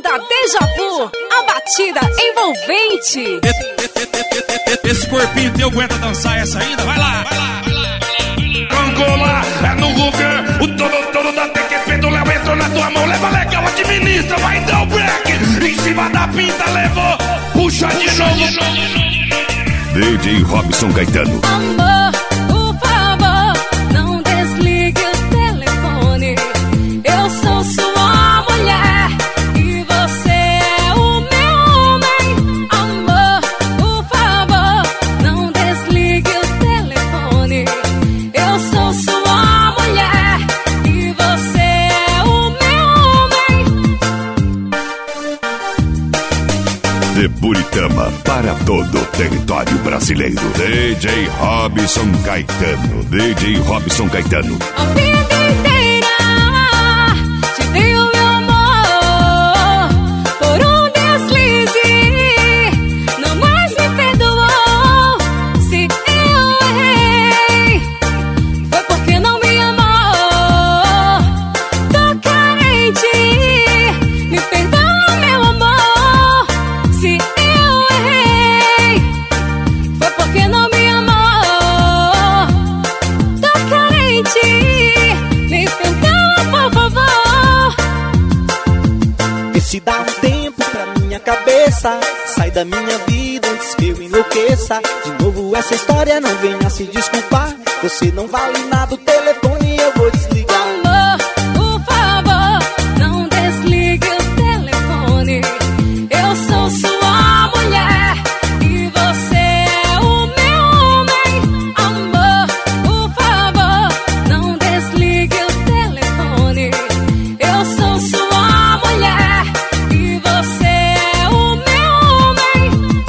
Banda Deja Vu, a batida envolvente. Esse corpinho teu aguenta dançar essa ainda? Vai lá, vai lá, vai lá. Angola, é no Ruger, o todo da TQP do Léo entrou na tua mão. Leva legal, administra, vai dar o break. Em cima da pinta, levou, puxa de novo. DJ Robson Caetano. Amor, por favor, não desligue o telefone. Eu sou sua mulher e você é o meu homem. Amor, por favor, não desligue o telefone. Eu sou sua mulher e você é o meu homem. De Buritama para todo o território brasileiro. DJ Robson Caetano. DJ Robson Caetano. A vida inteira te dei o meu amor. Por um deslize não mais me perdoou. Se eu errei foi porque não me amou. Tô carente, me perdoa meu amor. Se eu errei foi porque não me amou. Tô carente, me perdoa por favor. Vê se dá um tempo pra minha cabeça. Sai da minha vida antes que eu enlouqueça. De novo essa história, não venha se desculpar. Você não vale nada, o telefone eu vou desligar. Amor, por favor, não desligue o telefone. Eu sou sua mulher e você é o meu homem. Amor, por favor, não desligue o telefone. Eu sou sua mulher e você é o meu homem.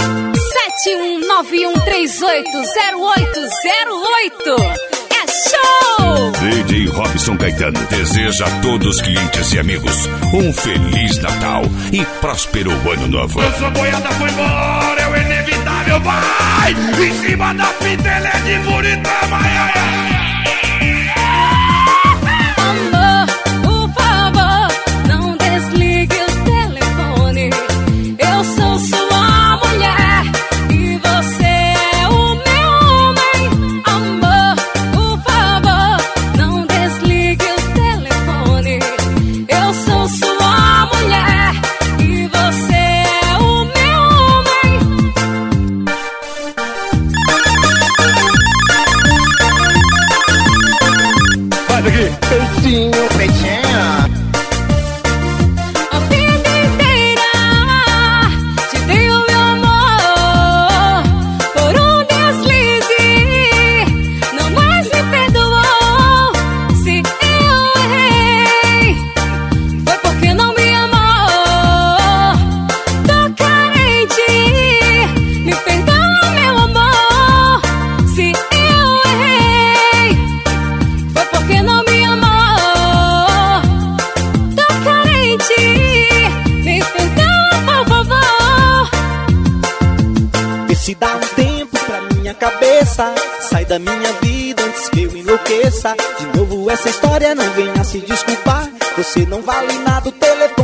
7191380808. É show! DJ Robson Caetano deseja a todos os clientes e amigos um Feliz Natal e próspero Ano Novo. Eu sou boiada, foi embora, é o inevitável, vai! Em cima da pinta, ele é de Buritama, ai, ai, ai. Amor, por favor, não desligue o telefone. Eu sou sua mulher e você é o meu homem. Amor, por favor, não desligue o telefone. Eu sou sua mulher e você é o meu homem. Faz aqui. Peitinho, peitinho. A vida inteira te dei o meu amor. Por um deslize não mais me perdoou. Se eu errei foi porque não me amou. Tô carente, me perdoa meu amor. Se eu errei foi porque não me amou. Tô carente, me perdoa por favor. Vê se dá um tempo pra minha cabeça. Sai da minha vida antes que eu enlouqueça. De novo essa história, não venha se desculpar. Você não vale nada, o telefone